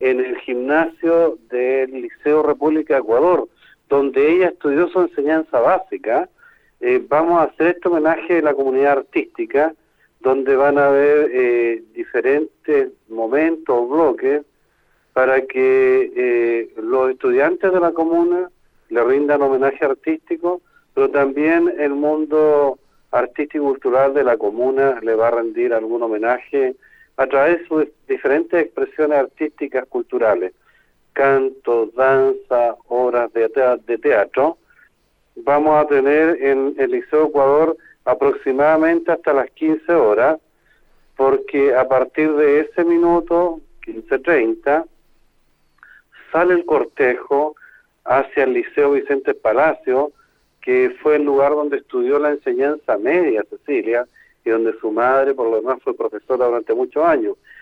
en el gimnasio del Liceo República de Ecuador, donde ella estudió su enseñanza básica. Vamos a hacer este homenaje de la comunidad artística, donde van a haber diferentes momentos, bloques, para que los estudiantes de la comuna le rindan homenaje artístico, pero también el mundo artístico y cultural de la comuna le va a rendir algún homenaje a través de sus diferentes expresiones artísticas culturales, canto, danza, obras de teatro. Vamos a tener en el Liceo Ecuador aproximadamente hasta las 15 horas, porque a partir de ese minuto, 15:30, sale el cortejo hacia el Liceo Vicente Palacio, que fue el lugar donde estudió la enseñanza media Cecilia, y donde su madre, por lo demás, fue profesora durante muchos años.